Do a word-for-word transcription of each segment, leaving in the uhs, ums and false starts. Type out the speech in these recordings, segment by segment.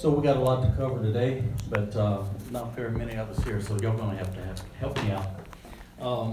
So we got a lot to cover today, but uh, not very many of us here, so you're going to have to have, help me out. Um,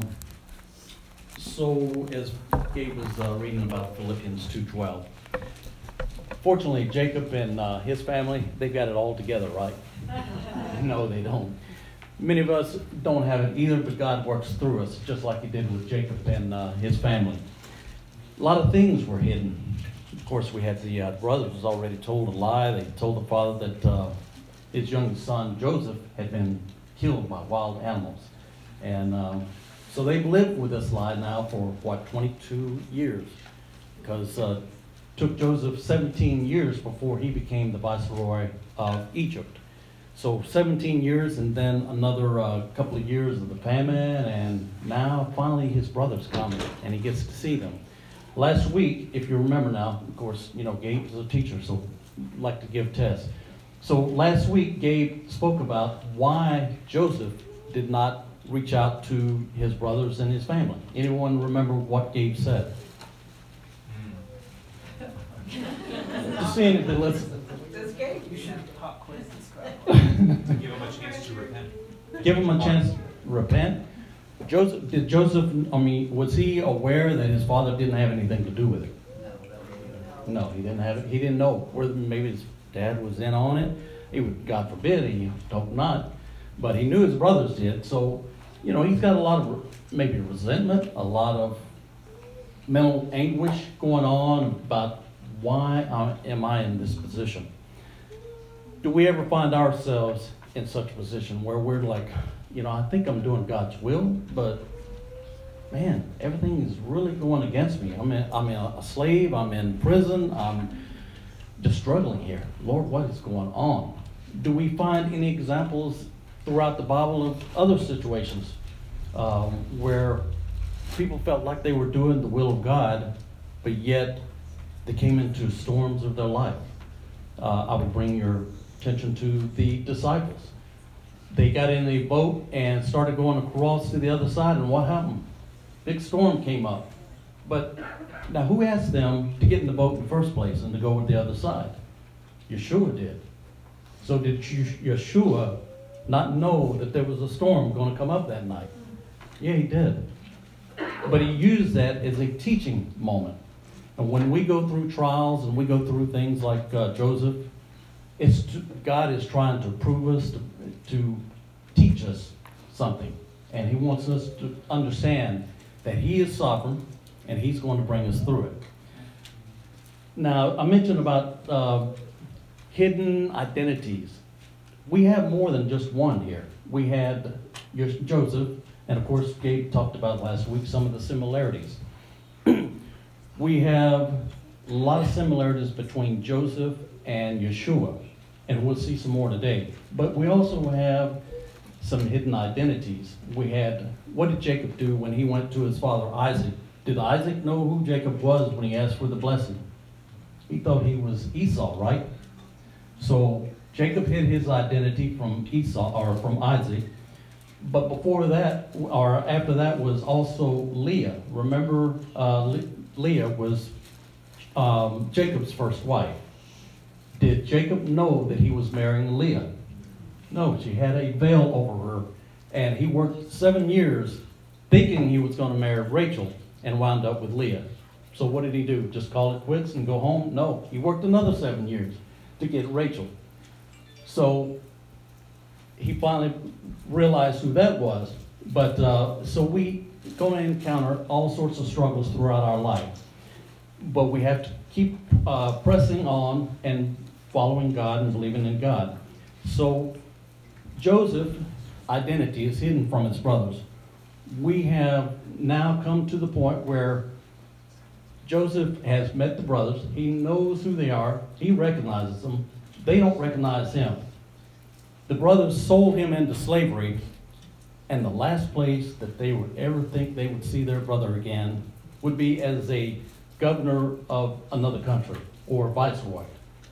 so as Gabe was uh, reading about Philippians two twelve, fortunately Jacob and uh, his family, they've got it all together, right? No, they don't. Many of us don't have it either, but God works through us, just like he did with Jacob and uh, his family. A lot of things were hidden. Of course, we had the uh, brothers was already told a lie. They told the father that uh, his youngest son, Joseph, had been killed by wild animals. And um, so they've lived with this lie now for, what, twenty-two years. Because uh, it took Joseph seventeen years before he became the viceroy of Egypt. So seventeen years and then another uh, couple of years of the famine, and now finally his brothers come and he gets to see them. Last week, if you remember now, of course, you know, Gabe is a teacher, so I like to give tests. So last week, Gabe spoke about why Joseph did not reach out to his brothers and his family. Anyone remember what Gabe said? Just seeing if they listen. This Gabe, you should pop quiz and stuff. Give them a chance to repent. Give him a chance to repent. Joseph, did Joseph, I mean, was he aware that his father didn't have anything to do with it? No, he didn't have it. He didn't know whether maybe his dad was in on it. He would, God forbid, he hope not. But he knew his brothers did. So, you know, he's got a lot of maybe resentment, a lot of mental anguish going on about why am I in this position? Do we ever find ourselves in such a position where we're like, you know, I think I'm doing God's will, but man, everything is really going against me. I'm in, I'm in a slave, I'm in prison, I'm just struggling here. Lord, what is going on? Do we find any examples throughout the Bible of other situations um, where people felt like they were doing the will of God, but yet they came into storms of their life? Uh, I would bring your attention to the disciples. They got in a boat and started going across to the other side, and what happened? Big storm came up. But now who asked them to get in the boat in the first place and to go to the other side? Yeshua did. So did Yeshua not know that there was a storm going to come up that night? Yeah, he did. But he used that as a teaching moment. And when we go through trials and we go through things like uh, Joseph, it's to, God is trying to prove us, to, to teach us something. And he wants us to understand that he is sovereign and he's going to bring us through it. Now, I mentioned about uh, hidden identities. We have more than just one here. We had Joseph, and of course, Gabe talked about last week some of the similarities. We have a lot of similarities between Joseph and Yeshua, and we'll see some more today. But we also have some hidden identities. We had, what did Jacob do when he went to his father Isaac? Did Isaac know who Jacob was when he asked for the blessing? He thought he was Esau, right? So Jacob hid his identity from Esau, or from Isaac. But before that, or after that, was also Leah. Remember, uh, Le- Leah was um, Jacob's first wife. Did Jacob know that he was marrying Leah? No, she had a veil over her, and he worked seven years thinking he was going to marry Rachel and wound up with Leah. So what did he do? Just call it quits and go home? No, he worked another seven years to get Rachel. So he finally realized who that was. But uh, so we going to encounter all sorts of struggles throughout our life. But we have to keep uh, pressing on and following God and believing in God. So Joseph's identity is hidden from his brothers. We have now come to the point where Joseph has met the brothers. He knows who they are. He recognizes them. They don't recognize him. The brothers sold him into slavery, and the last place that they would ever think they would see their brother again would be as a governor of another country or viceroy.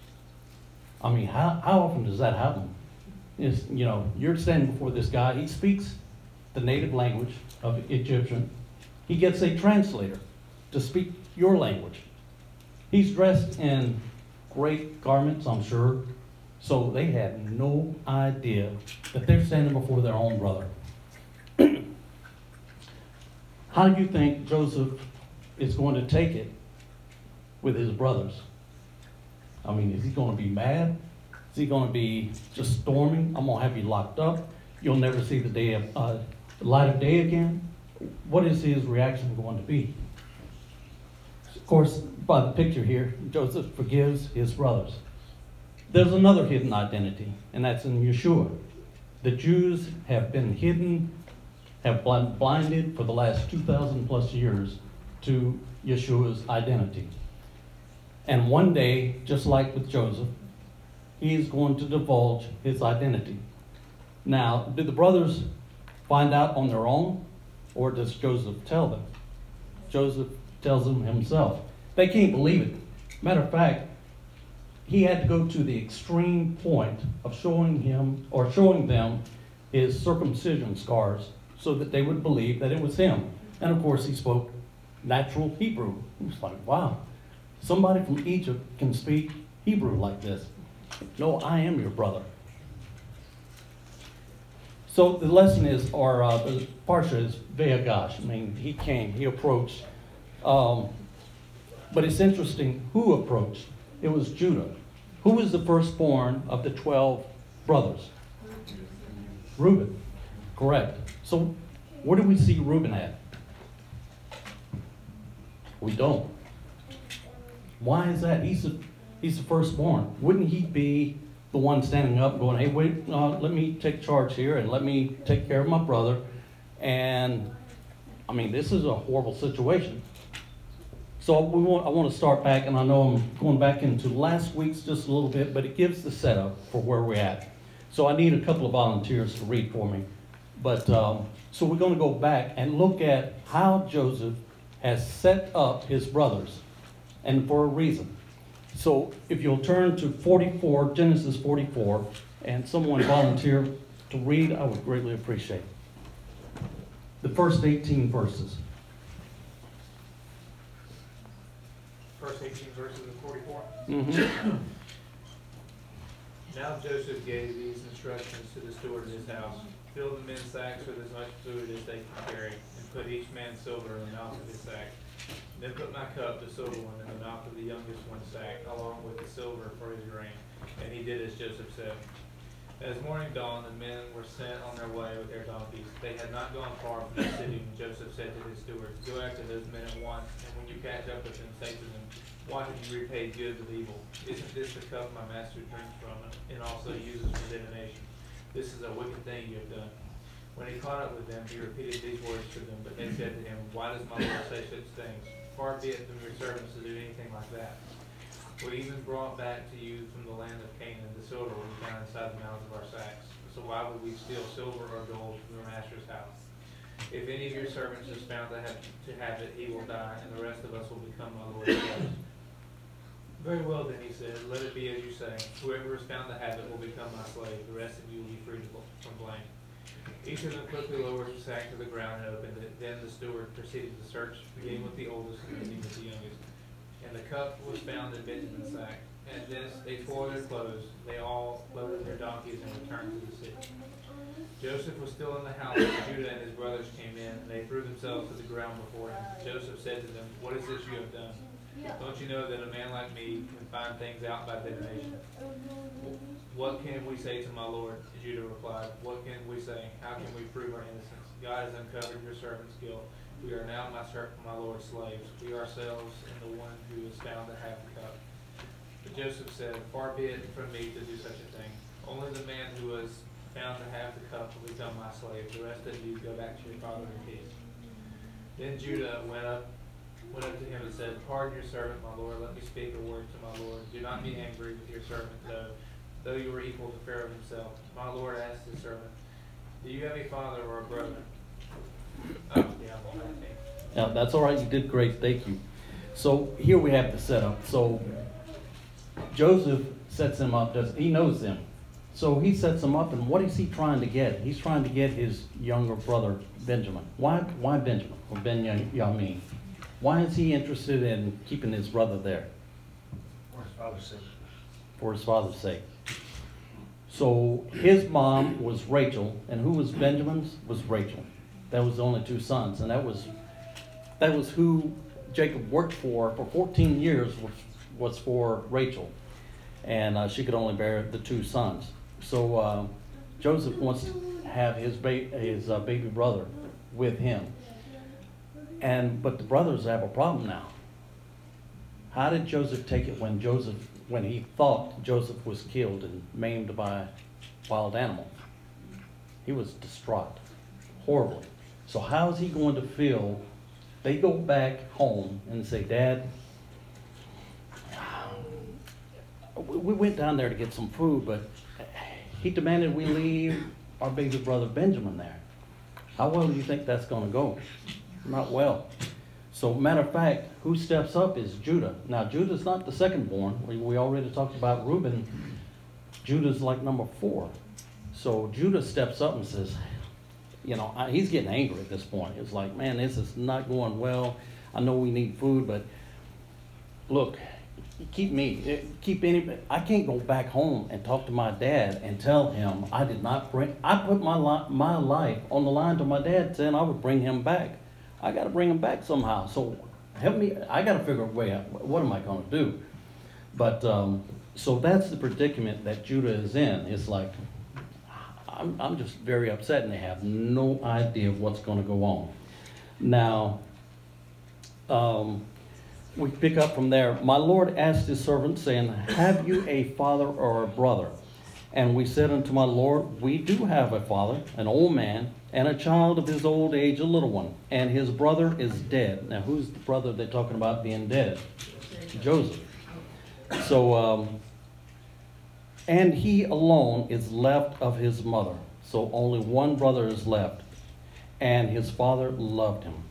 I mean, how, how often does that happen? Is, you know, you're standing before this guy. He speaks the native language of Egyptian. He gets a translator to speak your language. He's dressed in great garments, I'm sure. So they had no idea that they're standing before their own brother. How do you think Joseph is going to take it with his brothers? I mean, is he going to be mad? Is he going to be just storming? I'm going to have you locked up. You'll never see the day of uh, the light of day again. What is his reaction going to be? Of course, by the picture here, Joseph forgives his brothers. There's another hidden identity, and that's in Yeshua. The Jews have been hidden, have been blinded for the last two thousand plus years to Yeshua's identity. And one day, just like with Joseph, he is going to divulge his identity. Now, did the brothers find out on their own, or does Joseph tell them? Joseph tells them himself. They can't believe it. Matter of fact, he had to go to the extreme point of showing him, or showing them, his circumcision scars so that they would believe that it was him. And of course, he spoke natural Hebrew. It was like, wow, somebody from Egypt can speak Hebrew like this. No, I am your brother. So the lesson is, or uh, the parsha is Ve'agash. I mean, he came, he approached. Um, but it's interesting who approached. It was Judah. Who was the firstborn of the twelve brothers? Reuben. Correct. So where do we see Reuben at? We don't. Why is that? He's the, he's the firstborn. Wouldn't he be the one standing up and going, hey, wait, uh, let me take charge here and let me take care of my brother? And, I mean, this is a horrible situation. So we want, I want to start back, and I know I'm going back into last week's just a little bit, but it gives the setup for where we're at. So I need a couple of volunteers to read for me. But, um, so we're going to go back and look at how Joseph has set up his brothers, and for a reason. So if you'll turn to forty-four, Genesis forty-four, and someone volunteer to read, I would greatly appreciate it. The first eighteen verses. First eighteen verses of forty-four. Mm-hmm. Now Joseph gave these instructions to the steward of his house. Fill the men's sacks with as much food as they can carry, and put each man's silver in the mouth of his sack. Then put my cup, the silver one, in the mouth of the youngest one's sack, along with the silver for his grain. And he did as Joseph said. As morning dawned, the men were sent on their way with their donkeys. They had not gone far from the city when Joseph said to his steward, go after those men at once, and when you catch up with them, say to them, why have you repaid good with evil? Isn't this the cup my master drinks from, and also uses for divination? This is a wicked thing you have done. When he caught up with them, he repeated these words to them, but they said to him, why does my Lord say such things? Far be it from your servants to do anything like that. We even brought back to you from the land of Canaan the silver we found inside the mouths of our sacks. So why would we steal silver or gold from your master's house? If any of your servants is found to have, to have it, he will die, and the rest of us will become my Lord's slaves. Very well then, he said, let it be as you say. Whoever is found to have it will become my slave. The rest of you will be free from blame. Each of them quickly lowered the sack to the ground and opened it. Then the steward proceeded to search, beginning with the oldest and ending with the youngest. And the cup was found in Benjamin's sack. And then they tore their clothes. They all loaded their donkeys and returned to the city. Joseph was still in the house when Judah and his brothers came in, and they threw themselves to the ground before him. Joseph said to them, what is this you have done? Don't you know that a man like me can find things out by divination? What can we say to my Lord? Judah replied, what can we say? How can we prove our innocence? God has uncovered your servant's guilt. We are now my servant, my Lord's slaves. We ourselves and the one who is found to have the cup. But Joseph said, far be it from me to do such a thing. Only the man who was found to have the cup will become my slave. The rest of you go back to your father in peace. Then Judah went up went up to him and said, pardon your servant, my Lord. Let me speak a word to my Lord. Do not be angry with your servant, though, though you were equal to Pharaoh himself. My Lord asked his servant, do you have a father or a brother? Oh, yeah, I'm on that thing. Yeah, that's all right. You did great. Thank you. So here we have the setup. So Joseph sets him up. Does he knows them? So he sets him up, and what is he trying to get? He's trying to get his younger brother Benjamin. Why? Why Benjamin or Benjamin? Why is he interested in keeping his brother there? For his father's sake. For his father's sake. So his mom was Rachel, and who was Benjamin's? Was Rachel. That was the only two sons, and that was that was who Jacob worked for for fourteen years was, was for Rachel, and uh, she could only bear the two sons. So uh, Joseph wants to have his ba- his uh, baby brother with him, and but the brothers have a problem now. How did Joseph take it when Joseph when he thought Joseph was killed and maimed by wild animals? He was distraught, horribly. So how is he going to feel? They go back home and say, Dad, we went down there to get some food, but he demanded we leave our baby brother Benjamin there. How well do you think that's going to go? Not well. So, matter of fact, who steps up is Judah. Now, Judah's not the second born. We, we already talked about Reuben. Judah's like number four. So, Judah steps up and says, you know, I, he's getting angry at this point. It's like, man, this is not going well. I know we need food, but look, keep me, keep any, I can't go back home and talk to my dad and tell him I did not bring, I put my, li- my life on the line to my dad saying I would bring him back. I got to bring him back somehow. So help me. I got to figure a way out. What am I going to do? But um, so that's the predicament that Judah is in. It's like, I'm, I'm just very upset, and they have no idea what's going to go on. Now, um, we pick up from there. My Lord asked his servant, saying, have you a father or a brother? And we said unto my Lord, we do have a father, an old man, and a child of his old age, a little one, and his brother is dead. Now, who's the brother they're talking about being dead? Joseph. So, um, and he alone is left of his mother. So only one brother is left, and his father loved him.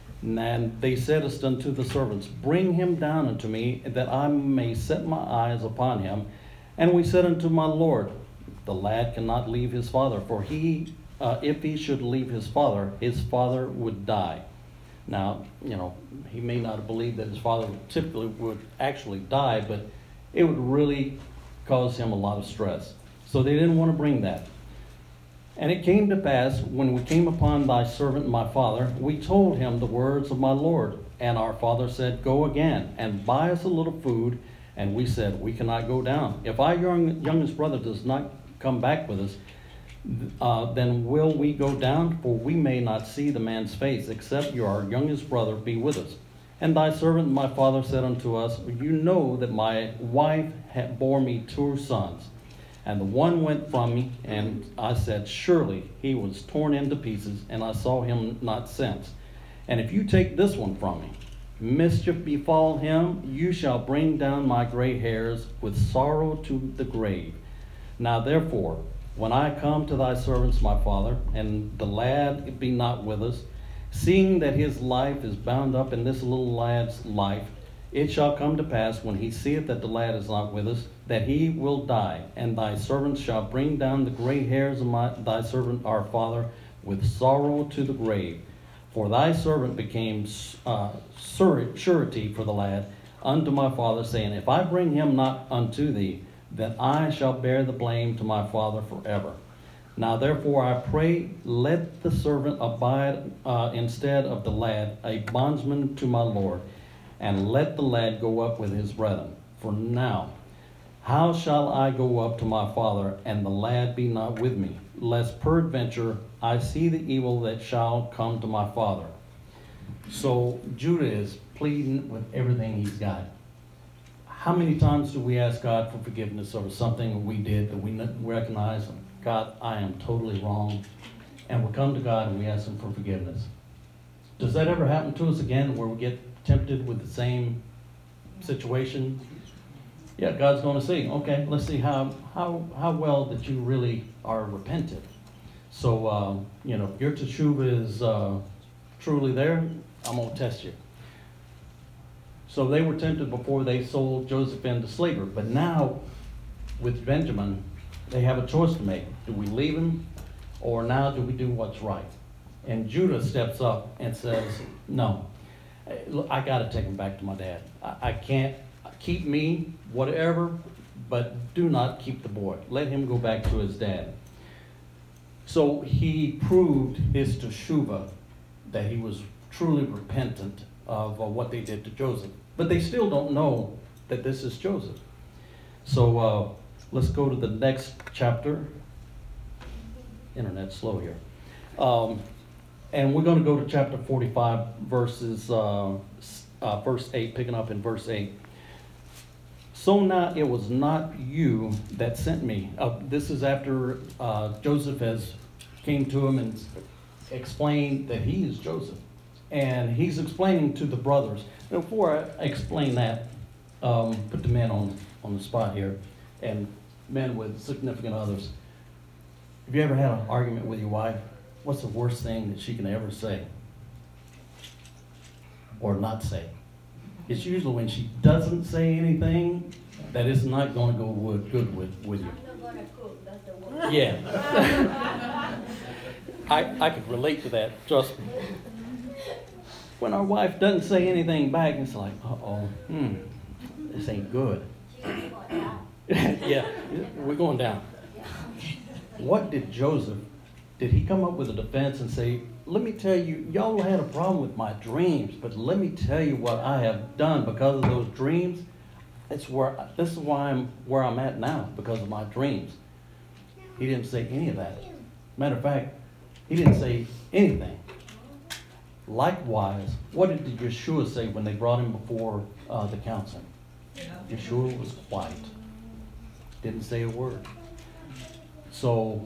And they said unto the servants, bring him down unto me, that I may set my eyes upon him. And we said unto my Lord, the lad cannot leave his father, for he, uh, if he should leave his father, his father would die. Now, you know, he may not have believed that his father typically would actually die, but it would really cause him a lot of stress. So they didn't want to bring that. And it came to pass, when we came upon thy servant my father, we told him the words of my Lord. And our father said, go again, and buy us a little food. And we said, we cannot go down. If our young, youngest brother does not come back with us, uh, then will we go down? For we may not see the man's face, except your youngest brother be with us. And thy servant my father said unto us, you know that my wife had bore me two sons. And the one went from me, and I said, surely he was torn into pieces, and I saw him not since. And if you take this one from me, mischief befall him, you shall bring down my gray hairs with sorrow to the grave. Now therefore, when I come to thy servants, my father, and the lad be not with us, seeing that his life is bound up in this little lad's life, it shall come to pass, when he seeth that the lad is not with us, that he will die, and thy servants shall bring down the gray hairs of my, thy servant our father with sorrow to the grave. For thy servant became uh, surety for the lad unto my father, saying, if I bring him not unto thee, then I shall bear the blame to my father forever. Now therefore I pray, let the servant abide uh, instead of the lad, a bondsman to my Lord, and let the lad go up with his brethren. For now, how shall I go up to my father, and the lad be not with me, lest peradventure I see the evil that shall come to my father? So Judah is pleading with everything he's got. How many times do we ask God for forgiveness over something we did that we recognize, God, I am totally wrong, and we come to God and we ask him for forgiveness? Does that ever happen to us again, where we get tempted with the same situation? Yeah, God's going to see, okay, let's see how how how well that you really are repentant. So, uh, you know, if your teshuva is uh, truly there, I'm going to test you. So they were tempted before they sold Joseph into slavery. But now, with Benjamin, they have a choice to make. Do we leave him, or now do we do what's right? And Judah steps up and says, no, look, I got to take him back to my dad. I, I can't keep me, whatever, but do not keep the boy. Let him go back to his dad. So he proved his teshuvah, that he was truly repentant of uh, what they did to Joseph. But they still don't know that this is Joseph. So uh, let's go to the next chapter. Internet's slow here. Um, and we're going to go to chapter forty-five, verses, uh, uh, verse eight, picking up in verse eight. So now it was not you that sent me. Uh, this is after uh, Joseph has came to him and explained that he is Joseph. And he's explaining to the brothers. Before I explain that, um, put the men on, on the spot here, and men with significant others. Have you ever had an argument with your wife? What's the worst thing that she can ever say? Or not say? It's usually when she doesn't say anything that is not going to go with, good with, with you. I'm not gonna cook, that's the word. Yeah. I, I could relate to that, trust me. When our wife doesn't say anything back, it's like, uh-oh, hmm, this ain't good. She's going down. Yeah, we're going down. What did Joseph, did he come up with a defense and say, let me tell you, y'all had a problem with my dreams, but let me tell you what I have done because of those dreams. It's where, this is why I'm where I'm at now, because of my dreams. He didn't say any of that. Matter of fact, he didn't say anything. Likewise, what did Yeshua say when they brought him before uh, the council? Yeshua was quiet. Didn't say a word. So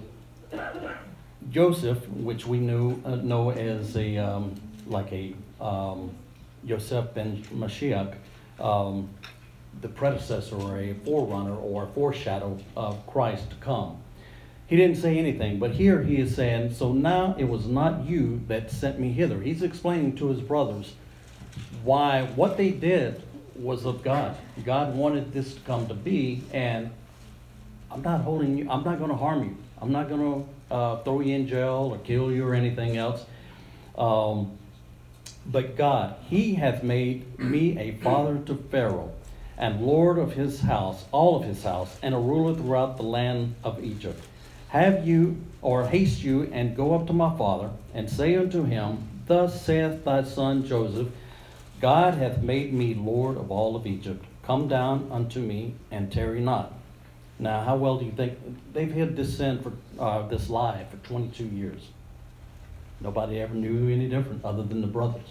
Joseph, which we knew uh, know as a um, like a um, Yosef ben Mashiach, um, the predecessor or a forerunner or a foreshadow of Christ to come. He didn't say anything, but here he is saying, so now it was not you that sent me hither. He's explaining to his brothers why what they did was of God. God wanted this to come to be, and I'm not holding you, I'm not going to harm you. I'm not going to uh, throw you in jail or kill you or anything else. Um, but God, he hath made me a father to Pharaoh, and Lord of his house, all of his house, and a ruler throughout the land of Egypt. Have you, or haste you, and go up to my father, and say unto him, Thus saith thy son Joseph, God hath made me Lord of all of Egypt. Come down unto me, and tarry not. Now, how well do you think? They've had this sin for uh, this lie for twenty-two years. Nobody ever knew any different other than the brothers.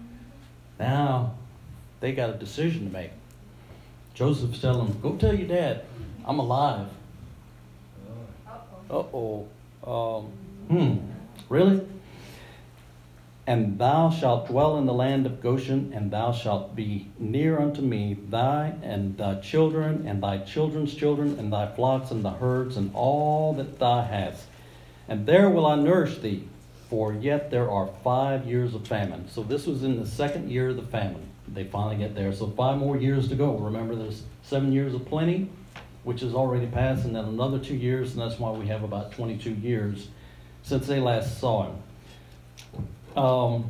Now, they got a decision to make. Joseph's telling them, go tell your dad, I'm alive. Uh-oh. Um, hmm. Really? And thou shalt dwell in the land of Goshen, and thou shalt be near unto me, thy and thy children, and thy children's children, and thy flocks, and the herds, and all that thou hast. And there will I nourish thee, for yet there are five years of famine. So this was in the second year of the famine. They finally get there. So five more years to go. Remember, there's seven years of plenty, which is already passed, and then another two years, and that's why we have about twenty-two years since they last saw him. Um,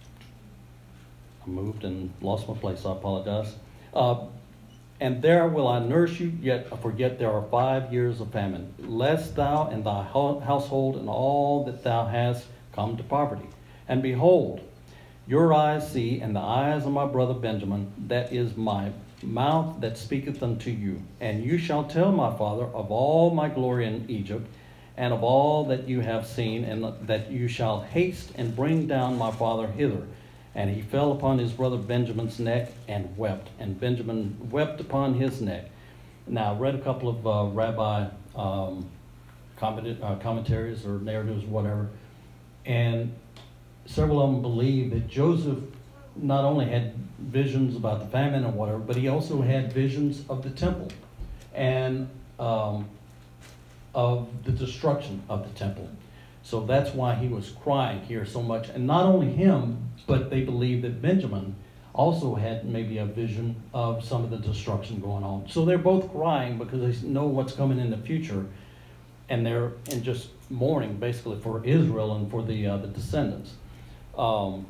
I moved and lost my place, I apologize. Uh, and there will I nourish you, yet for yet there are five years of famine, lest thou and thy household and all that thou hast come to poverty. And behold, your eyes see, and the eyes of my brother Benjamin, that is my mouth that speaketh unto you. And you shall tell my father of all my glory in Egypt, and of all that you have seen, and that you shall haste and bring down my father hither. And he fell upon his brother Benjamin's neck and wept, and Benjamin wept upon his neck. Now, I read a couple of uh, rabbi um, comment- uh, commentaries or narratives, whatever, and several of them believe that Joseph not only had visions about the famine and whatever, but he also had visions of the temple and um, of the destruction of the temple. So that's why he was crying here so much. And not only him, but they believe that Benjamin also had maybe a vision of some of the destruction going on. So they're both crying because they know what's coming in the future, and they're in just mourning basically for Israel and for the uh, the descendants. Um,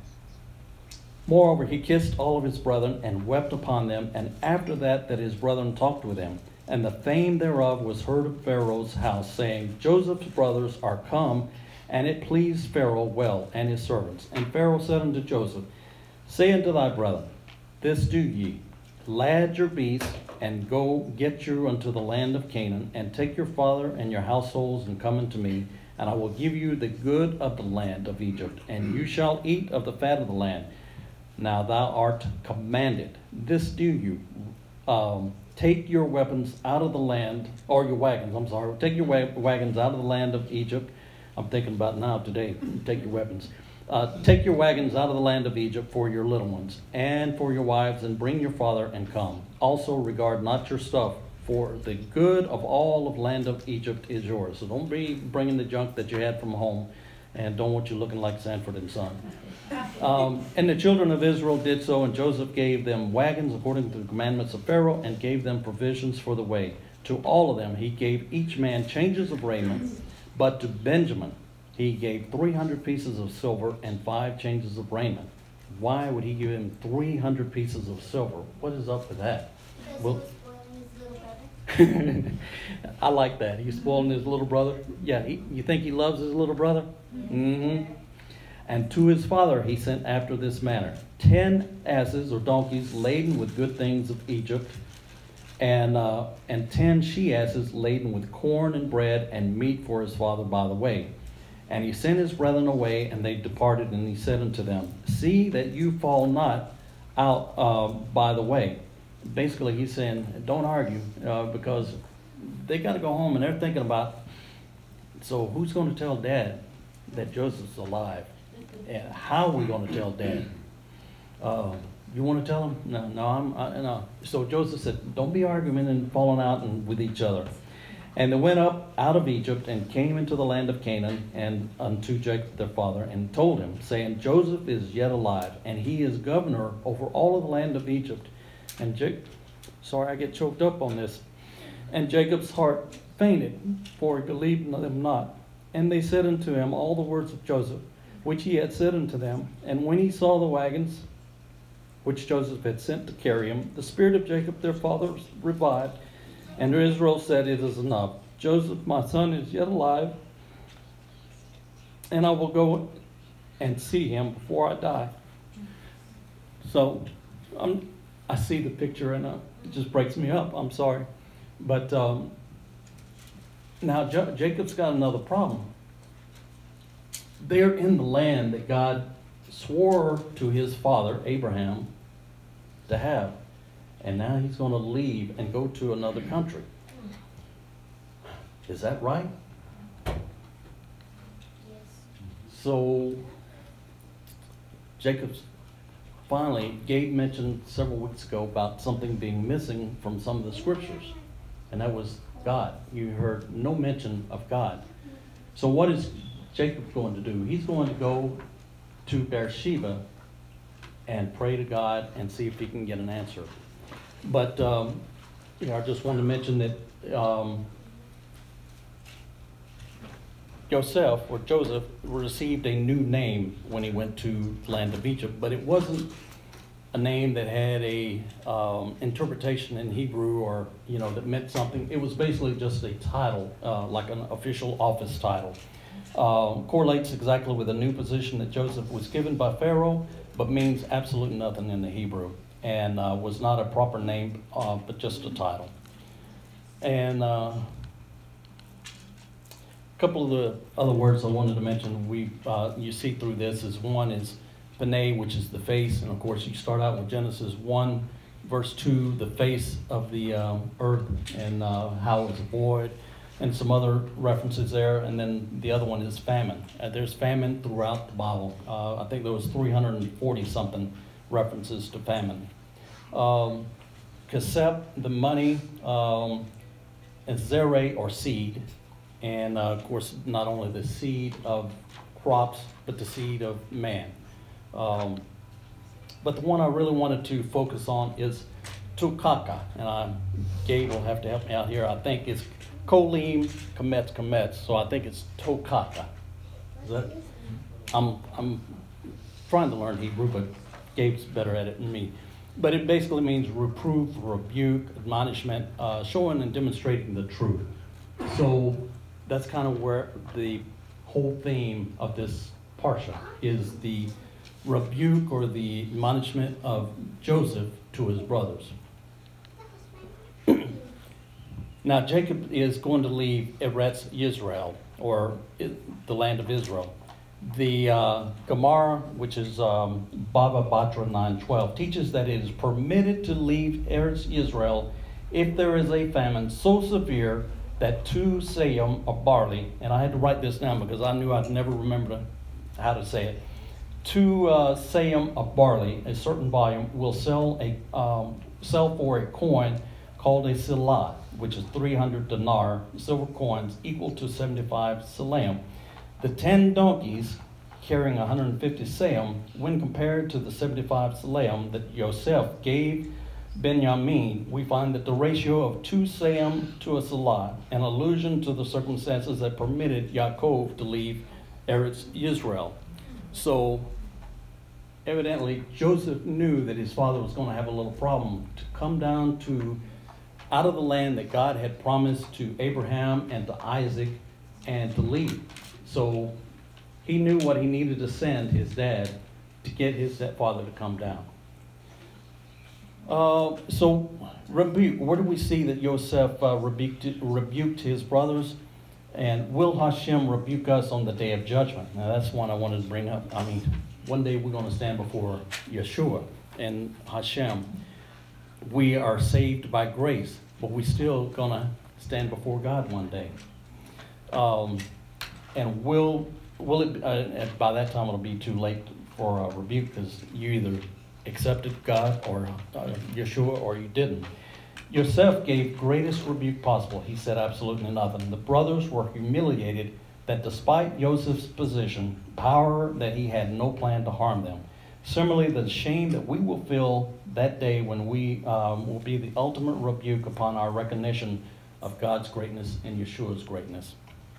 Moreover, he kissed all of his brethren and wept upon them, and after that that his brethren talked with him, And the fame thereof was heard of Pharaoh's house, saying, Joseph's brothers are come, and it pleased Pharaoh well, and his servants. And Pharaoh said unto Joseph, Say unto thy brethren, This do ye, lad your beasts, and go get you unto the land of Canaan, and take your father and your households, and come unto me, and I will give you the good of the land of Egypt, and you shall eat of the fat of the land. Now thou art commanded, this do you, um, take your weapons out of the land, or your wagons, I'm sorry, take your wa- wagons out of the land of Egypt. I'm thinking about now today, take your weapons. Uh, take your wagons out of the land of Egypt for your little ones, and for your wives, and bring your father, and come. Also regard not your stuff, for the good of all of land of Egypt is yours. So don't be bringing the junk that you had from home, and don't want you looking like Sanford and Son. Um, and the children of Israel did so, and Joseph gave them wagons according to the commandments of Pharaoh, and gave them provisions for the way. To all of them he gave each man changes of raiment, but to Benjamin he gave three hundred pieces of silver and five changes of raiment. Why would he give him three hundred pieces of silver? What is up with that? Well, I like that. He's spoiling his little brother. Yeah, he, you think he loves his little brother? Mm-hmm. And to his father he sent after this manner, ten asses or donkeys laden with good things of Egypt, and uh, and ten she-asses laden with corn and bread and meat for his father by the way. And he sent his brethren away, and they departed, and he said unto them, See that you fall not out uh, by the way. Basically, he's saying, don't argue, uh, because they got to go home, and they're thinking about, so who's going to tell Dad that Joseph's alive? And how are we going to tell Dad? Uh, you want to tell him? No, no, I'm, I, no. So Joseph said, don't be arguing and falling out and with each other. And they went up out of Egypt and came into the land of Canaan and unto Jacob their father, and told him, saying, Joseph is yet alive, and he is governor over all of the land of Egypt. And Jacob, sorry, I get choked up on this. And Jacob's heart fainted, for he believed them not. And they said unto him all the words of Joseph, which he had said unto them. And when he saw the wagons, which Joseph had sent to carry him, the spirit of Jacob their father revived. And Israel said, It is enough. Joseph, my son, is yet alive, and I will go and see him before I die. So I'm, I see the picture, and uh, it just breaks me up. I'm sorry. But um, now Jo- Jacob's got another problem. They're in the land that God swore to his father, Abraham, to have. And now he's going to leave and go to another country. Is that right? Yes. So Jacob's finally, Gabe mentioned several weeks ago about something being missing from some of the scriptures. And that was God. You heard no mention of God. So what is Jacob going to do? He's going to go to Beersheba and pray to God and see if he can get an answer. But um, you know, I just wanted to mention that um, Joseph or Joseph received a new name when he went to the land of Egypt, but it wasn't a name that had a um, interpretation in Hebrew or you know that meant something. It was basically just a title, uh, like an official office title. Uh, correlates exactly with a new position that Joseph was given by Pharaoh, but means absolutely nothing in the Hebrew. And uh, was not a proper name, uh, but just a title. And uh, a couple of the other words I wanted to mention, we uh, you see through this is one is Pene, which is the face, and of course you start out with Genesis one, verse two, the face of the um, earth and uh, how it was void, and some other references there. And then the other one is famine. Uh, there's famine throughout the Bible. Uh, I think there was three hundred forty something references to famine. Um, Kasep, the money, um, and zere or seed, and uh, of course not only the seed of crops, but the seed of man. Um, but the one I really wanted to focus on is Tukaka, and I, Gabe will have to help me out here. I think it's Kolim Kometz Kometz, so I think it's Tokaka. Is that? I'm I'm trying to learn Hebrew, but Gabe's better at it than me. but it basically means reproof, rebuke, admonishment, uh, showing and demonstrating the truth. So that's kind of where the whole theme of this parsha is, the rebuke or the admonishment of Joseph to his brothers. Now Jacob is going to leave Eretz Yisrael, or the land of Israel. The uh, Gemara, which is um, Bava Batra nine twelve, teaches that it is permitted to leave Eretz Yisrael if there is a famine so severe that two seim of barley, and I had to write this down because I knew I'd never remember how to say it. Two uh, seim of barley, a certain volume, will sell a um, sell for a coin called a silah, which is three hundred dinar, silver coins equal to seventy-five selim. The ten donkeys carrying one hundred fifty seim, when compared to the seventy-five selim that Yosef gave Benjamin, we find that the ratio of two seim to a selah, an allusion to the circumstances that permitted Yaakov to leave Eretz Yisrael. So evidently Joseph knew that his father was going to have a little problem to come down to out of the land that God had promised to Abraham and to Isaac and to leave. So he knew what he needed to send his dad to get his father to come down. Uh, so rebuke, where do we see that Yosef uh, rebuked, rebuked his brothers? And will Hashem rebuke us on the day of judgment? Now that's one I wanted to bring up. I mean, one day we're going to stand before Yeshua and Hashem. We are saved by grace, but we're still going to stand before God one day. Um, and will will it? Uh, by that time, it'll be too late for a rebuke, because you either accepted God or uh, Yeshua, or you didn't. Yosef gave greatest rebuke possible. He said absolutely nothing. The brothers were humiliated that despite Joseph's position, power, that he had no plan to harm them. Similarly, the shame that we will feel that day when we um, will be the ultimate rebuke upon our recognition of God's greatness and Yeshua's greatness.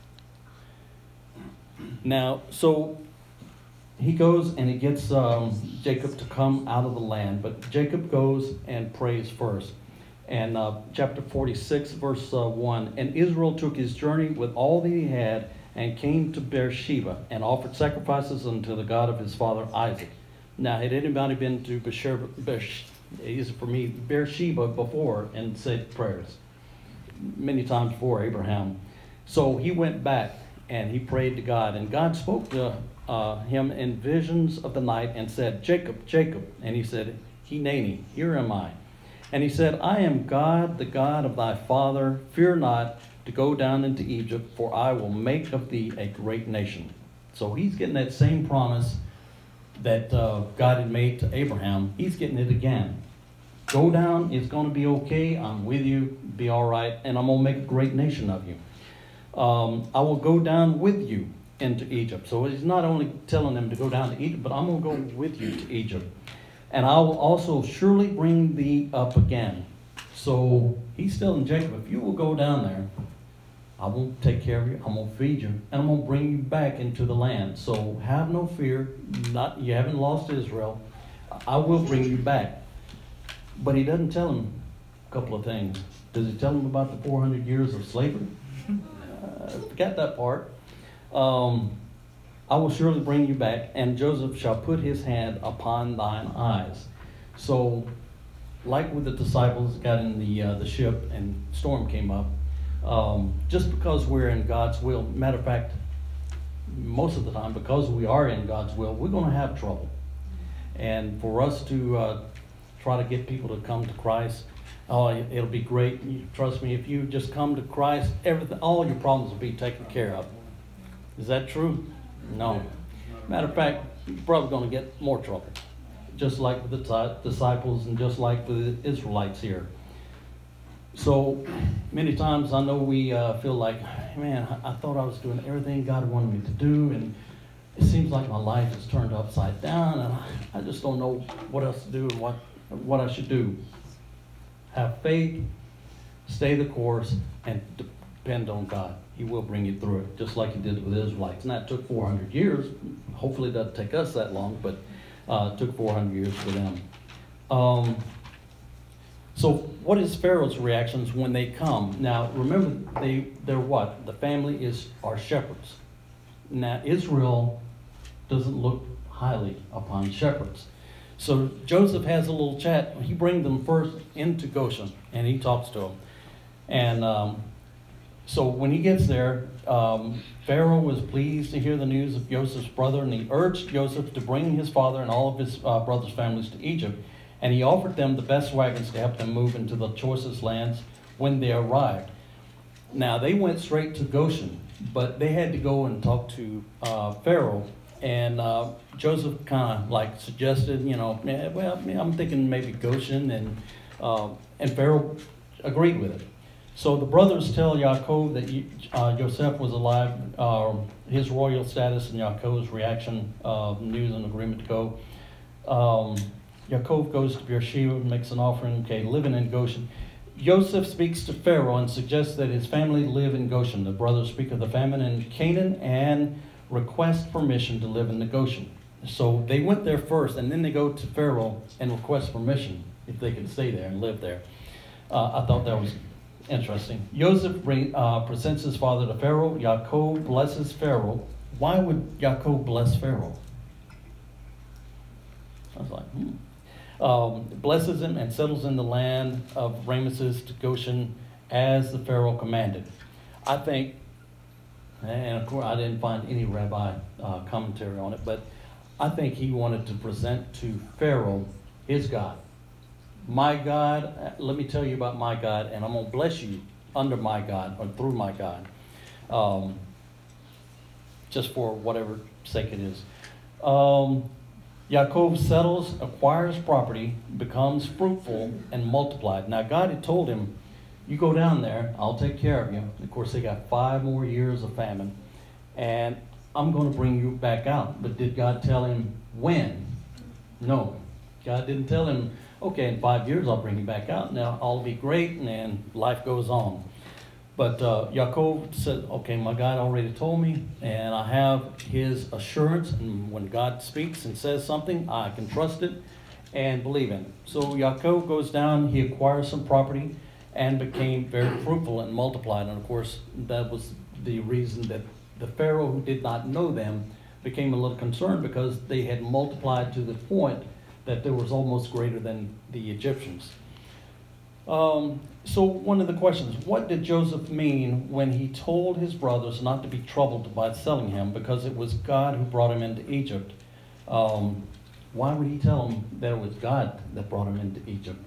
Now, so he goes and he gets um, Jacob to come out of the land, but Jacob goes and prays first. And uh, chapter forty-six, verse uh, one, and Israel took his journey with all that he had and came to Beersheba and offered sacrifices unto the God of his father Isaac. Now, had anybody been to Beersheba, Beersh, easy for me, Beersheba before and said prayers? Many times before Abraham. So he went back and he prayed to God, and God spoke to uh, him in visions of the night and said, Jacob, Jacob. And he said, Hineni, here am I. And he said, I am God, the God of thy father. Fear not to go down into Egypt, for I will make of thee a great nation. So he's getting that same promise that uh, God had made to Abraham. He's getting it again. Go down, it's going to be okay. I'm with you, be all right, and I'm going to make a great nation of you. Um, I will go down with you into Egypt. So he's not only telling them to go down to Egypt, but I'm going to go with you to Egypt. And I will also surely bring thee up again. So he's telling Jacob, if you will go down there, I will take care of you, I'm going to feed you, and I'm going to bring you back into the land. So have no fear, not you haven't lost Israel. I will bring you back. But he doesn't tell him a couple of things. Does he tell him about the four hundred years of slavery? Uh, forget that part. Um, I will surely bring you back, and Joseph shall put his hand upon thine eyes. So, like with the disciples got in the uh, the ship and storm came up, um, just because we're in God's will, matter of fact, most of the time, because we are in God's will, we're going to have trouble. And for us to uh, try to get people to come to Christ, oh, it'll be great. Trust me, if you just come to Christ, everything, all your problems will be taken care of. Is that true? No. Matter of fact, you're probably going to get more trouble. Just like with the disciples and just like with the Israelites here. So many times I know we uh, feel like, man, I thought I was doing everything God wanted me to do, and it seems like my life is turned upside down, and I, I just don't know what else to do and what, what I should do. Have faith, stay the course, and depend on God. He will bring you through it, just like he did with the Israelites. And that took four hundred years. Hopefully it doesn't take us that long, but uh, it took four hundred years for them. Um, so what is Pharaoh's reactions when they come? Now, remember, they, they're what? The family is, are shepherds. Now, Israel doesn't look highly upon shepherds. So Joseph has a little chat. He brings them first into Goshen, and he talks to them. And um, so when he gets there, um, Pharaoh was pleased to hear the news of Joseph's brother, and he urged Joseph to bring his father and all of his uh, brothers' families to Egypt. And he offered them the best wagons to help them move into the choicest lands when they arrived. Now, they went straight to Goshen, but they had to go and talk to uh, Pharaoh. And uh, Joseph kind of like suggested, you know, eh, well, I'm thinking maybe Goshen, and uh, and Pharaoh agreed with it. So the brothers tell Yaakov that uh, Joseph was alive, uh, his royal status, and Yaakov's reaction, uh, news and agreement to go. Um, Yaakov goes to Beersheba, makes an offering, okay, living in Goshen. Joseph speaks to Pharaoh and suggests that his family live in Goshen. The brothers speak of the famine in Canaan and request permission to live in the Goshen. So they went there first, and then they go to Pharaoh and request permission if they could stay there and live there. Uh, I thought that was interesting. Joseph bring, uh, presents his father to Pharaoh. Yaakov blesses Pharaoh. Why would Yaakov bless Pharaoh? I was like, hmm. Um, blesses him and settles in the land of Ramesses to Goshen as the Pharaoh commanded. I think, and of course I didn't find any rabbi uh, commentary on it, but I think he wanted to present to Pharaoh his God. My God, let me tell you about my God, and I'm going to bless you under my God or through my God, um, just for whatever sake it is. Um, Yaakov settles, acquires property, becomes fruitful, and multiplied. Now, God had told him, you go down there, I'll take care of you. Of course, they got five more years of famine, and I'm going to bring you back out. But did God tell him when? No. God didn't tell him, okay, in five years I'll bring you back out. Now, all will be great, and then life goes on. But uh, Yaakov said, okay, my God already told me, and I have his assurance. And when God speaks and says something, I can trust it and believe in it. So Yaakov goes down, he acquires some property, and became very fruitful and multiplied. And of course, that was the reason that the Pharaoh, who did not know them, became a little concerned, because they had multiplied to the point that there was almost greater than the Egyptians. Um, so one of the questions, what did Joseph mean when he told his brothers not to be troubled by selling him, because it was God who brought him into Egypt? Um, why would he tell them that it was God that brought him into Egypt?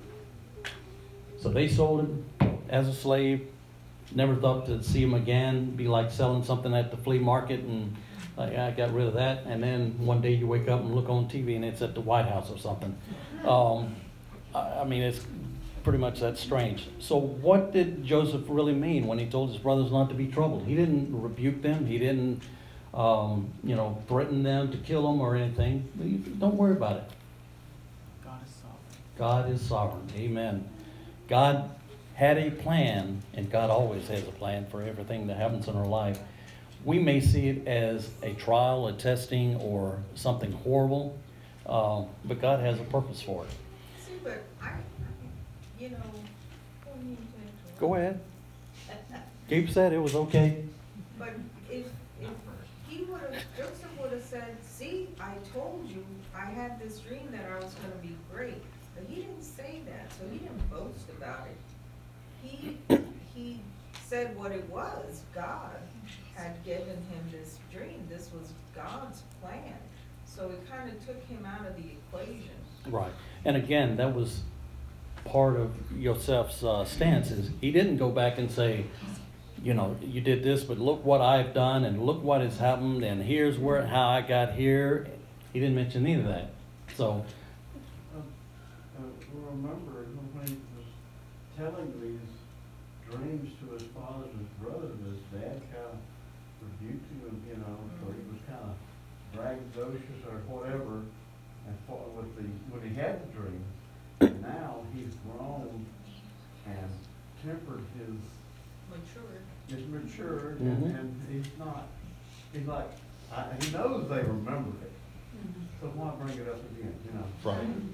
So they sold him as a slave, never thought to see him again, be like selling something at the flea market, and uh, I got rid of that. And then one day you wake up and look on T V and it's at the White House or something. Um, I, I mean, it's pretty much that strange. So what did Joseph really mean when he told his brothers not to be troubled? He didn't rebuke them. He didn't, um, you know, threaten them to kill them or anything. Don't worry about it. God is sovereign. God is sovereign. Amen. God had a plan, and God always has a plan for everything that happens in our life. We may see it as a trial, a testing, or something horrible, uh, but God has a purpose for it. See, but I, you know, don't mean to interrupt. Go ahead. Gabe said it was okay. But if, if he would have, Joseph would have said, see, I told you, I had this dream that I was gonna be great. But he didn't say that, so he didn't boast about it. He, he said what it was. God had given him this dream. This was God's plan. So it kind of took him out of the equation. Right. And again, that was part of Joseph's uh, stance. Is he didn't go back and say, you know, you did this, but look what I've done, and look what has happened, and here's where how I got here. He didn't mention any of that. So, Uh, uh, remember when he was telling these dreams to his father and his brothers, his dad kind of rebuked him, you know, so he was kind of braggadocious or whatever, and fought with the, when he had the dream. And now he's grown and tempered his, Matured. he's matured, Mhm. and, and he's not, he's like, I, he knows they remembered it, so why bring it up again, you know? right.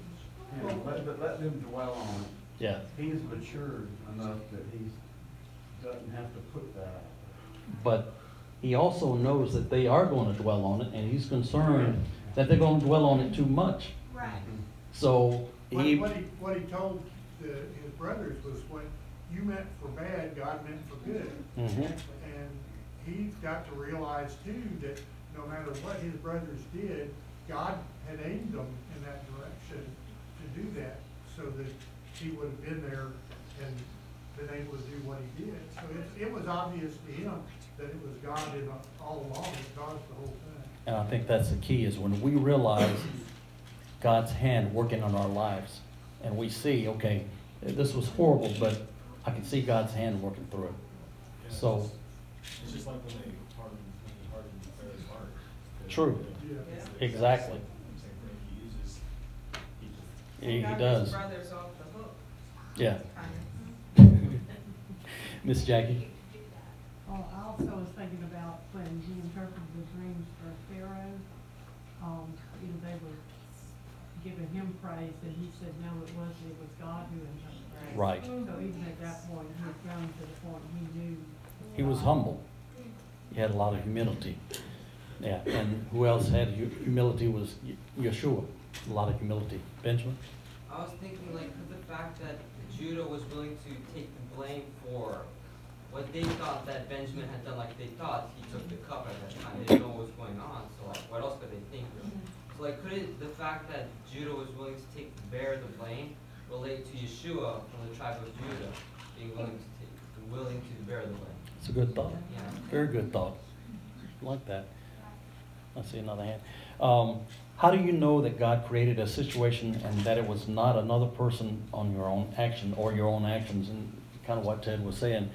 You know, let, let- let them dwell on it. Yeah, He's matured enough that he doesn't have to put that out. but he also knows that they are going to dwell on it, and he's concerned that they're going to dwell on it too much. Right. So What, he, what he, what he told the, his brothers was what you meant for bad, God meant for good. Mhm. And he's got to realize too that no matter what his brothers did, God had aimed them in that direction to do that, so that he would have been there and been able to do what he did. So it, it was obvious to him that it was God in all along that caused the whole thing. and I think that's the key, is when we realize God's hand working on our lives, and we see, okay, this was horrible, but I can see God's hand working through it. So, It's just like when they hardened, when he hardened Pharaoh's heart. True. Yeah. exactly. Same thing, he uses people. He, he Got does. his brothers off the hook, Yeah. kind Miss Jackie? Oh, I also was thinking about when he interpreted the dreams for Pharaoh, um, you know, they were giving him praise, and he said, no, it wasn't, it was God who interpreted. Right. So even at that point, he had come to the point he knew. He was humble. He had a lot of humility. Yeah, and who else had hu- humility was Ye- Yeshua. A lot of humility. Benjamin? I was thinking like the fact that Judah was willing to take the blame for what they thought that Benjamin had done, like they thought he took the cup at that time. They didn't know what was going on, so like what else could they think of? So like could it, the fact that Judah was willing to take bear the blame relate to Yeshua from the tribe of Judah being willing to take willing to bear the blame? It's a good thought. Yeah. Very good thought. I like that. I see another hand. Um, how do you know that God created a situation and that it was not another person on your own action or your own actions? And kind of what Ted was saying.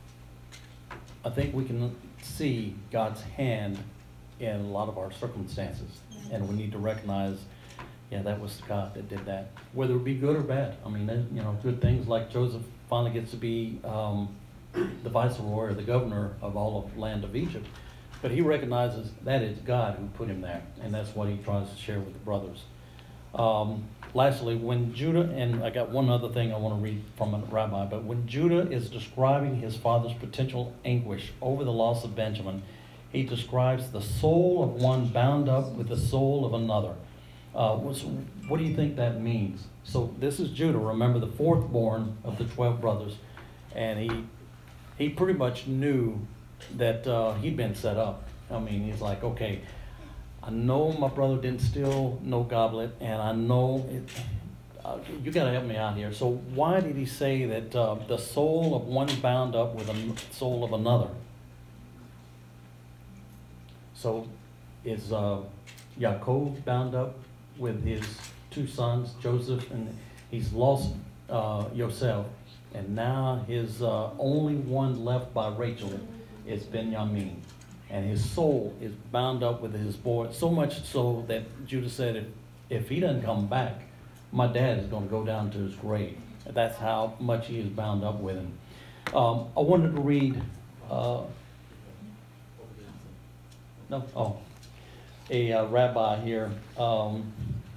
I think we can see God's hand in a lot of our circumstances, and we need to recognize, yeah, that was God that did that, whether it be good or bad. I mean, they- you know, good things like Joseph finally gets to be um, the viceroy or the governor of all of the land of Egypt, but he recognizes that it's God who put him there, and that's what he tries to share with the brothers. Um, lastly, when Judah, and I got one other thing I want to read from a rabbi, but when Judah is describing his father's potential anguish over the loss of Benjamin, he describes the soul of one bound up with the soul of another. Uh, what's, what do you think that means? So this is Judah, remember, the fourth born of the twelve brothers, and he he pretty much knew that uh, he'd been set up. I mean, he's like, okay, I know my brother didn't steal no goblet, and I know it, uh, you got to help me out here. So why did he say that uh, the soul of one bound up with the soul of another? So is uh, Yaakov bound up with his two sons, Joseph, and he's lost uh, Yosef, and now his uh, only one left by Rachel is Benjamin. And his soul is bound up with his boy, so much so that Judah said, if, if he doesn't come back, my dad is going to go down to his grave. That's how much he is bound up with him. Um, I wanted to read, uh, no, oh, a uh, rabbi here um,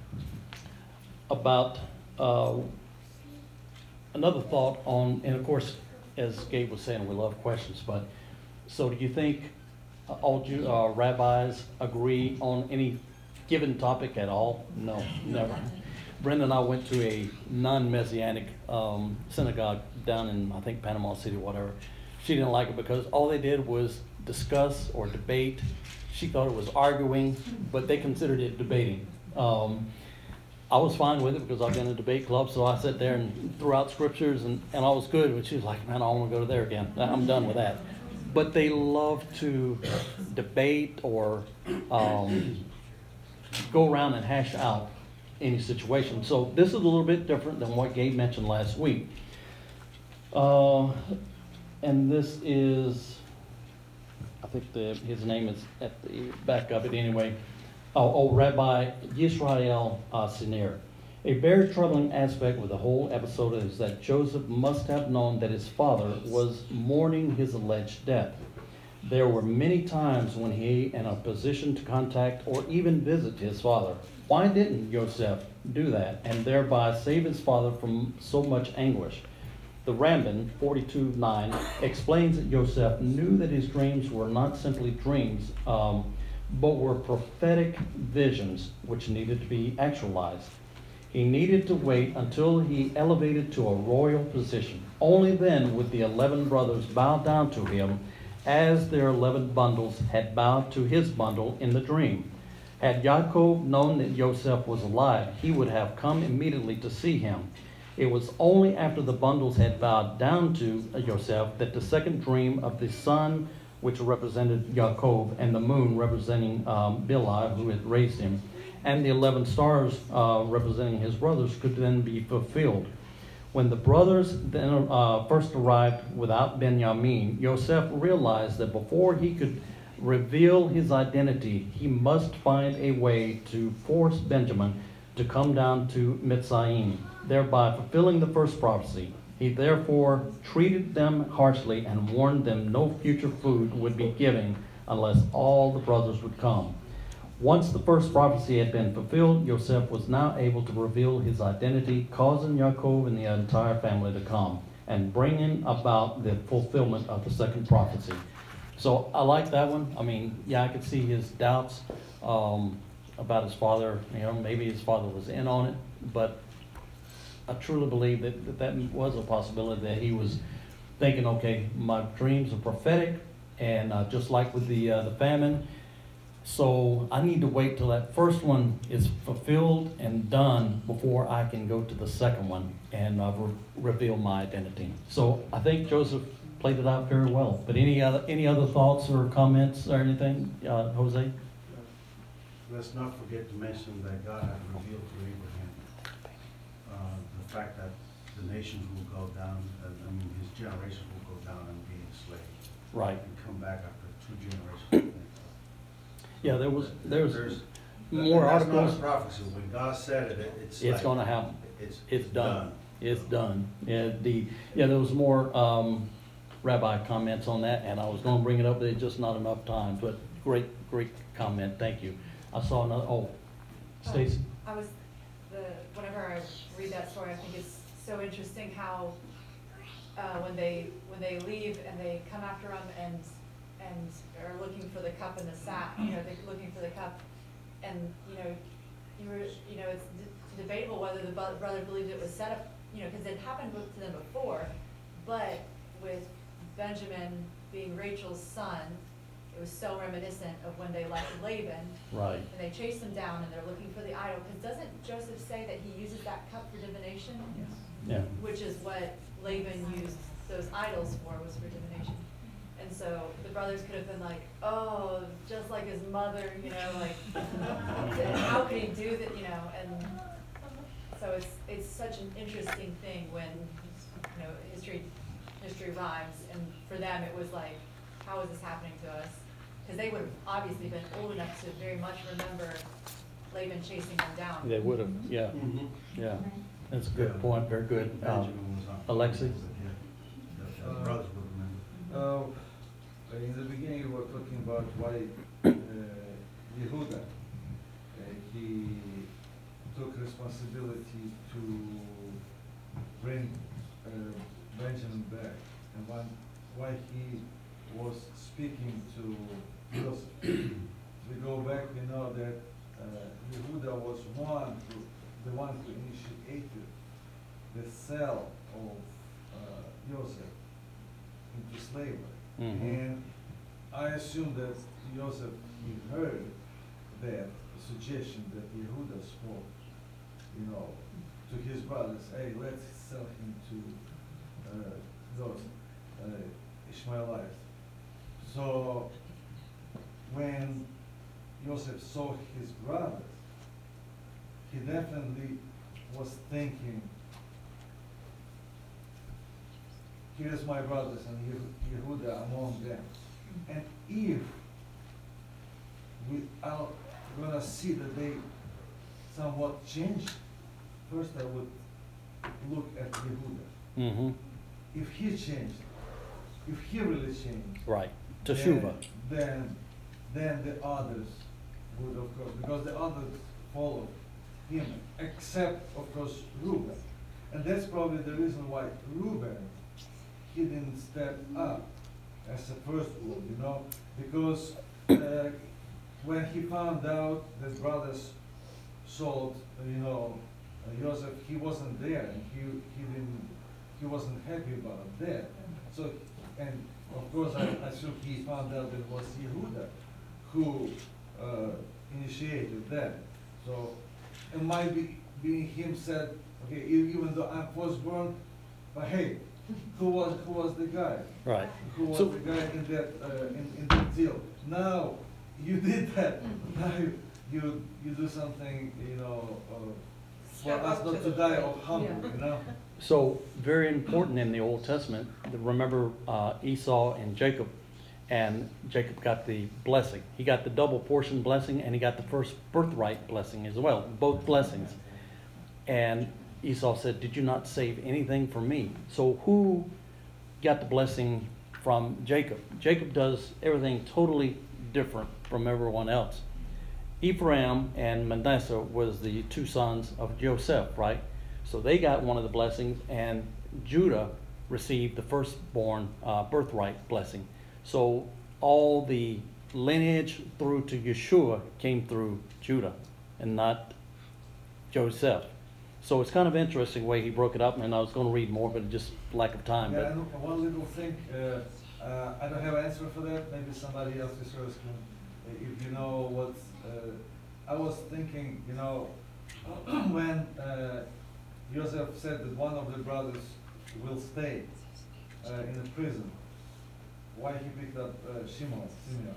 about uh, another thought on, and of course, as Gabe was saying, we love questions, but so do you think uh, all Jew, uh, rabbis agree on any given topic at all? No, never. Brenda and I went to a non-Messianic um, synagogue down in, I think, Panama City, whatever. She didn't like it because all they did was discuss or debate. She thought it was arguing, but they considered it debating. Um, I was fine with it because I've been in a debate club, so I sat there and threw out scriptures, and, and I was good. But she was like, man, I don't want to go there again. I'm done with that. But they love to debate or um, go around and hash out any situation. So this is a little bit different than what Gabe mentioned last week. Uh, and this is, I think the, his name is at the back of it anyway. Oh, oh Rabbi Yisrael uh, Sinir. A very troubling aspect with the whole episode is that Joseph must have known that his father was mourning his alleged death. There were many times when he in a position to contact or even visit his father. Why didn't Joseph do that and thereby save his father from so much anguish? The Ramban forty-two nine explains that Joseph knew that his dreams were not simply dreams, um, but were prophetic visions which needed to be actualized. He needed to wait until he elevated to a royal position. Only then would the eleven brothers bow down to him as their eleven bundles had bowed to his bundle in the dream. Had Yaakov known that Joseph was alive, he would have come immediately to see him. It was only after the bundles had bowed down to Joseph that the second dream of the sun, which represented Yaakov, and the moon representing um, Bilhah, who had raised him, and the eleven stars uh, representing his brothers, could then be fulfilled. When the brothers then uh, first arrived without Benjamin, Joseph realized that before he could reveal his identity, he must find a way to force Benjamin to come down to Mitzrayim, thereby fulfilling the first prophecy. He therefore treated them harshly and warned them no future food would be given unless all the brothers would come. Once the first prophecy had been fulfilled, Joseph was now able to reveal his identity, causing Yaakov and the entire family to come and bringing about the fulfillment of the second prophecy. So I like that one. I mean, yeah, I could see his doubts um, about his father. You know, maybe his father was in on it, but I truly believe that that, that was a possibility, that he was thinking, okay, my dreams are prophetic, and uh, just like with the uh, the famine, so I need to wait till that first one is fulfilled and done before I can go to the second one and uh, re- reveal my identity. So I think Joseph played it out very well. But any other any other thoughts or comments or anything, uh, Jose? Let's not forget to mention that God had revealed to Abraham uh, the fact that the nations will go down, and I mean his generation will go down and be enslaved. Right. And come back after two generations. Yeah, there was there's, There's more that's articles. not a prophecy. When God said it, it it's It's like, going to happen. It's It's done. It's done. Yeah, the yeah there was more um, rabbi comments on that, and I was going to bring it up, but it's just not enough time. But great, great comment. Thank you. I saw another. Oh, Stacy. I was, the, whenever I read that story, I think it's so interesting how, uh, when they, when they leave and they come after him and, and are looking for the cup and the sack, you know, they're looking for the cup, and, you know, you were, you know, it's d- debatable whether the bro- brother believed it was set up, you know, because it happened to them before, but with Benjamin being Rachel's son, it was so reminiscent of when they left Laban. Right. And they chase him down and they're looking for the idol, because doesn't Joseph say that he uses that cup for divination? Yeah. Which is what Laban used those idols for, was for divination. And so the brothers could have been like, oh, just like his mother, you know, like, how could he do that, you know? And so it's it's such an interesting thing when, you know, history history rhymes, and for them it was like, how is this happening to us? Because they would have obviously been old enough to very much remember Laban chasing them down. They would have. Yeah. Mhm. Yeah. That's a good Yeah. point. Very good. Um, Benjamin was on. Alexi? Yeah. The, the brothers would remember. Uh, in the beginning, you were talking about why uh, Yehuda, uh, he took responsibility to bring uh, Benjamin back, and one, why he was speaking to Joseph. We go back, we know that uh, Yehuda was one who, the one who initiated the sale of uh, Joseph into slavery. Mhm. And I assume that Joseph, he heard that suggestion that Yehuda spoke, you know, to his brothers, hey, let's sell him to uh, those uh, Ishmaelites. So when Joseph saw his brothers, he definitely was thinking, here's my brothers and Yeh- Yehuda among them. And if we are gonna see that they somewhat changed, first I would look at Yehuda. mm-hmm. If he changed, if he really changed, Right. Teshuvah. Then, then the others would, of course, because the others followed him, except, of course, Reuben. And that's probably the reason why Reuben, he didn't step up as a firstborn, you know, because uh, when he found out that brothers sold, uh, you know, uh, Joseph, he wasn't there, and he he didn't, he wasn't happy about that. So, and of course, I, I assume he found out that it was Yehuda who uh, initiated that. So, it might be being him said, okay, e- even though I'm firstborn, but hey, who was who was the guy? Right. Who was So- the guy in that uh, in, in that deal? Now you did that. Now you you, you do something, you know, uh, for Step us up not to to the die plate. of hunger, Yeah. you know. So, very important in the Old Testament, the- remember uh, Esau and Jacob, and Jacob got the blessing. He got the double portion blessing, and he got the first birthright blessing as well, both blessings. And Esau said, "Did you not save anything for me?" So who got the blessing from Jacob? Jacob does everything totally different from everyone else. Ephraim and Manasseh was the two sons of Joseph, right? So they got one of the blessings, and Judah received the firstborn uh, birthright blessing. So all the lineage through to Yeshua came through Judah and not Joseph. So it's kind of interesting way he broke it up, and I was going to read more, but just lack of time. Yeah, But and one little thing, uh, uh, I don't have an answer for that. Maybe somebody else research can, if you know what. Uh, I was thinking, you know, when uh, Joseph said that one of the brothers will stay uh, in the prison, why he picked up uh, Shimon, Simeon,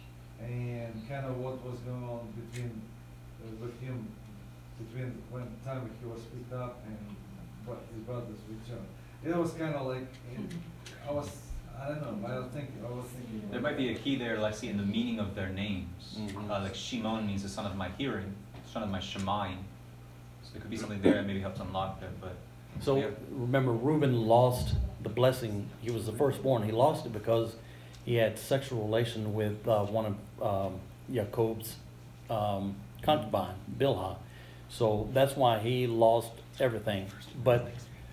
and kind of what was going on between uh, with him between when time he was picked up and what his brothers returned. It was kind of like I was I don't know. I was thinking. I was thinking. There might be a key there, Lexi, in the meaning of their names. Mhm. Uh, like Shimon means the son of my hearing, son of my Shemaim. So there could be something there that maybe helps unlock that. But so yeah. remember, Reuben lost the blessing. He was the firstborn. He lost it because he had sexual relation with uh, one of um, Jacob's um, concubine, Bilhah. So that's why he lost everything. But,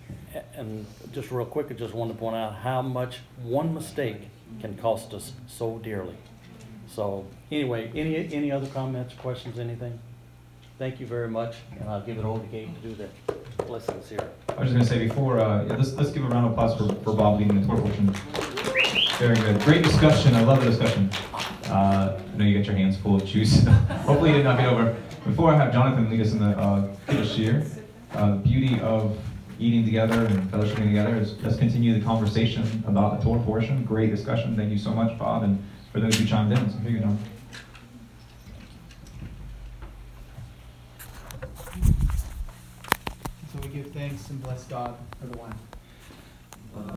and just real quick, I just wanted to point out how much one mistake can cost us so dearly. So anyway, any any other comments, questions, anything? Thank you very much, and I'll give it over to Gabe to do the blessings here. I was just going to say before, uh, yeah, let's, let's give a round of applause for, for Bob leading the Torah portion. Very good. Great discussion. I love the discussion. Uh, I know you got your hands full of juice. Hopefully you did not get over. Before I have Jonathan lead us in the uh, Kiddush Shir, uh, the beauty of eating together and fellowshipping together is let's continue the conversation about the Torah portion. Great discussion. Thank you so much, Bob, and for those who chimed in. So here you go, John. So we give thanks and bless God for the wine.